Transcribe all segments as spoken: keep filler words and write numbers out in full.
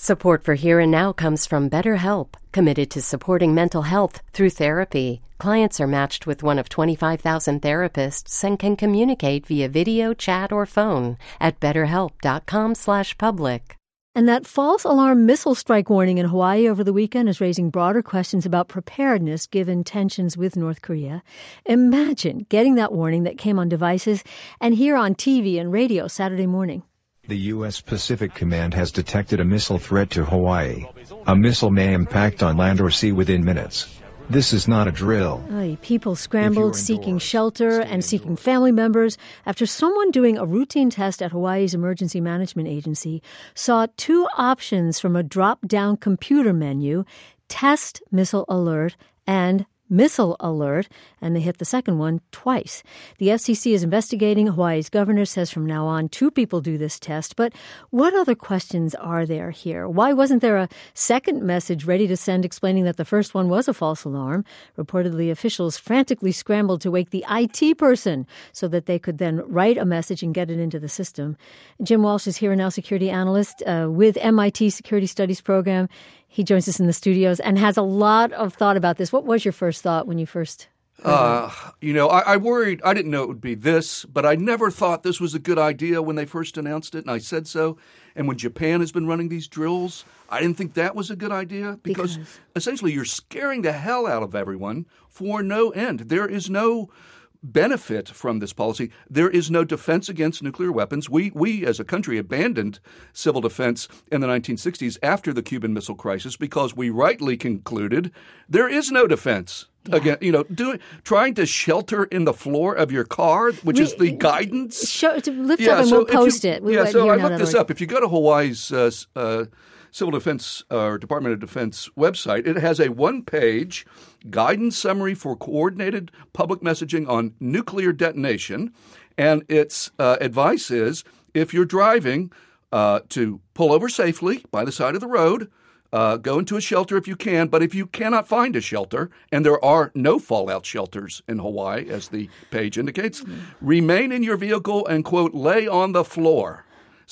Support for Here and Now comes from BetterHelp, committed to supporting mental health through therapy. Clients are matched with one of twenty-five thousand therapists and can communicate via video, chat, or phone at betterhelp.com slash public. And that false alarm missile strike warning in Hawaii over the weekend is raising broader questions about preparedness given tensions with North Korea. Imagine getting that warning that came on devices and here on T V and radio Saturday morning. The U S Pacific Command has detected a missile threat to Hawaii. A missile may impact on land or sea within minutes. This is not a drill. Oy, people scrambled seeking shelter and seeking family members after someone doing a routine test at Hawaii's Emergency Management Agency saw two options from a drop-down computer menu, Test Missile Alert and Missile Alert, and they hit the second one twice. The F C C is investigating. Hawaii's governor says from now on, two people do this test. But what other questions are there here? Why wasn't there a second message ready to send explaining that the first one was a false alarm? Reportedly, officials frantically scrambled to wake the I T person so that they could then write a message and get it into the system. Jim Walsh is here and now security analyst uh, with M I T Security Studies program. He joins us in the studios and has a lot of thought about this. What was your first thought when you first heard uh, You know, I, I worried. I didn't know it would be this, but I never thought this was a good idea when they first announced it, and I said so. And when Japan has been running these drills, I didn't think that was a good idea because, because essentially you're scaring the hell out of everyone for no end. There is no benefit from this policy. There is no defense against nuclear weapons. We, we as a country abandoned civil defense in the nineteen sixties after the Cuban Missile Crisis because we rightly concluded there is no defense. Yeah. Again, you know, doing trying to shelter in the floor of your car, which we, is the guidance. Show, to lift yeah, up and so we'll post you, it. We yeah, so I looked this org. up. If you go to Hawaii's uh, uh, Civil Defense or uh, Department of Defense website, it has a one-page guidance summary for coordinated public messaging on nuclear detonation, and its uh, advice is if you're driving uh, to pull over safely by the side of the road, uh, go into a shelter if you can, but if you cannot find a shelter, and there are no fallout shelters in Hawaii, as the page indicates, mm-hmm. remain in your vehicle and, quote, lay on the floor.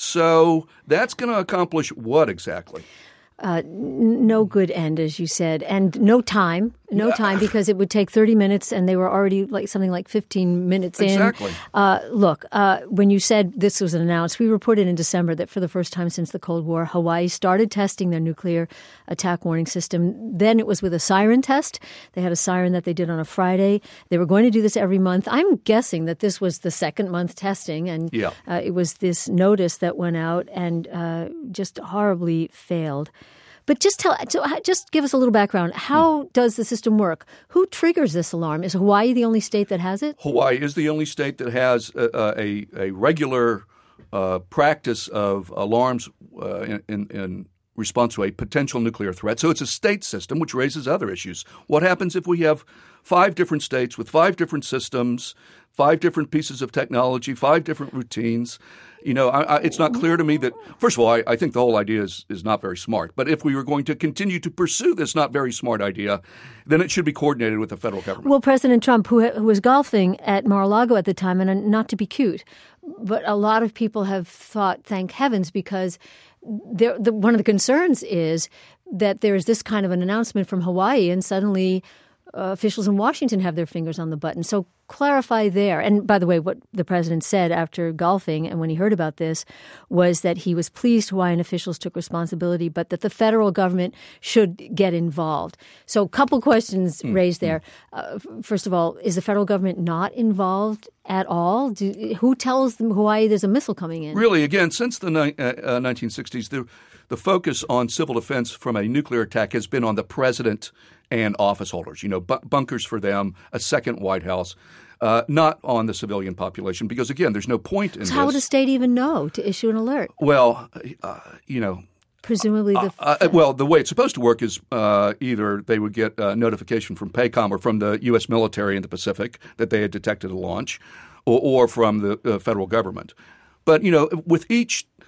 So that's going to accomplish what exactly? Uh, no good end, as you said, and no time, no time because it would take thirty minutes and they were already like something like fifteen minutes in. Exactly. Uh, look, uh, when you said this was announced, we reported in December that for the first time since the Cold War, Hawaii started testing their nuclear attack warning system. Then it was with a siren test. They had a siren that they did on a Friday. They were going to do this every month. I'm guessing that this was the second month testing, and yeah. uh, it was this notice that went out and uh, just horribly failed. But just tell, so just give us a little background. How does the system work? Who triggers this alarm? Is Hawaii the only state that has it? Hawaii is the only state that has a, a, a regular uh, practice of alarms uh, in, in, in response to a potential nuclear threat. So it's a state system, which raises other issues. What happens if we have five different states with five different systems, five different pieces of technology, five different routines? You know, I, I, it's not clear to me that, first of all, I, I think the whole idea is, is not very smart. But if we were going to continue to pursue this not very smart idea, then it should be coordinated with the federal government. Well, President Trump, who, who was golfing at Mar-a-Lago at the time, and not to be cute, but a lot of people have thought, thank heavens, because there, the, one of the concerns is that there is this kind of an announcement from Hawaii and suddenly uh, officials in Washington have their fingers on the button. So clarify there. And by the way, what the president said after golfing and when he heard about this was that he was pleased Hawaiian officials took responsibility, but that the federal government should get involved. So a couple questions mm. raised there. Uh, first of all, is the federal government not involved at all? Do, who tells them Hawaii there's a missile coming in? Really, again, since the ni- uh, nineteen sixties, the, the focus on civil defense from a nuclear attack has been on the president and office holders, you know, bu- bunkers for them, a second White House, uh, not on the civilian population, because, again, there's no point in so this. How would a state even know to issue an alert? Well, uh, you know. Presumably the uh, uh, well, the way it's supposed to work is uh, either they would get a notification from PACOM or from the U S military in the Pacific that they had detected a launch, or, or from the uh, federal government. But, you know, with each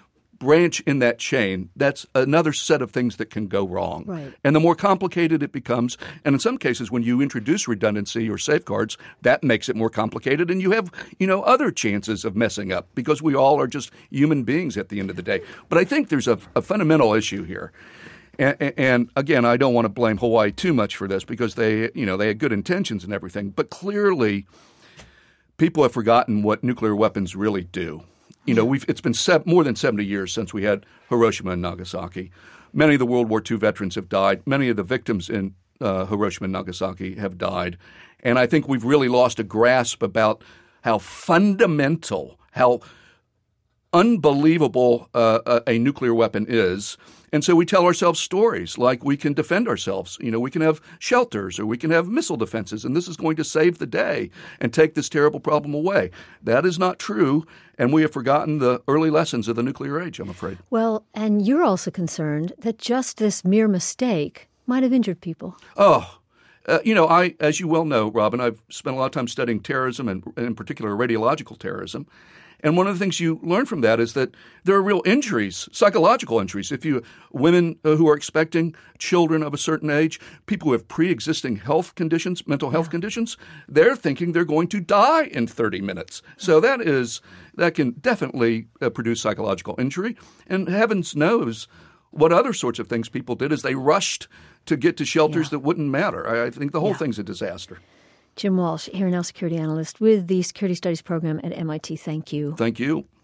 branch in that chain, that's another set of things that can go wrong. Right. And the more complicated it becomes, and in some cases when you introduce redundancy or safeguards, that makes it more complicated, and you have, you know, other chances of messing up because we all are just human beings at the end of the day. But I think there's a, a fundamental issue here. And, and again, I don't want to blame Hawaii too much for this because they, you know, they had good intentions and everything, but clearly people have forgotten what nuclear weapons really do. You know, we've it's been se- more than seventy years since we had Hiroshima and Nagasaki. Many of the World War Two veterans have died. Many of the victims in uh, Hiroshima and Nagasaki have died. And I think we've really lost a grasp about how fundamental, how unbelievable uh, a nuclear weapon is. And so we tell ourselves stories like we can defend ourselves. You know, we can have shelters or we can have missile defenses, and this is going to save the day and take this terrible problem away. That is not true, and we have forgotten the early lessons of the nuclear age, I'm afraid. Well, and you're also concerned that just this mere mistake might have injured people. Oh, uh, you know, I, as you well know, Robin, I've spent a lot of time studying terrorism and in particular radiological terrorism. And one of the things you learn from that is that there are real injuries, psychological injuries. If you women uh, who are expecting children of a certain age, people who have pre-existing health conditions, mental health yeah. conditions, they're thinking they're going to die in thirty minutes. So that is that can definitely uh, produce psychological injury. And heavens knows what other sorts of things people did is they rushed to get to shelters yeah. that wouldn't matter. I, I think the whole yeah. thing's a disaster. Jim Walsh, here now security analyst with the Security Studies program at M I T. Thank you. Thank you.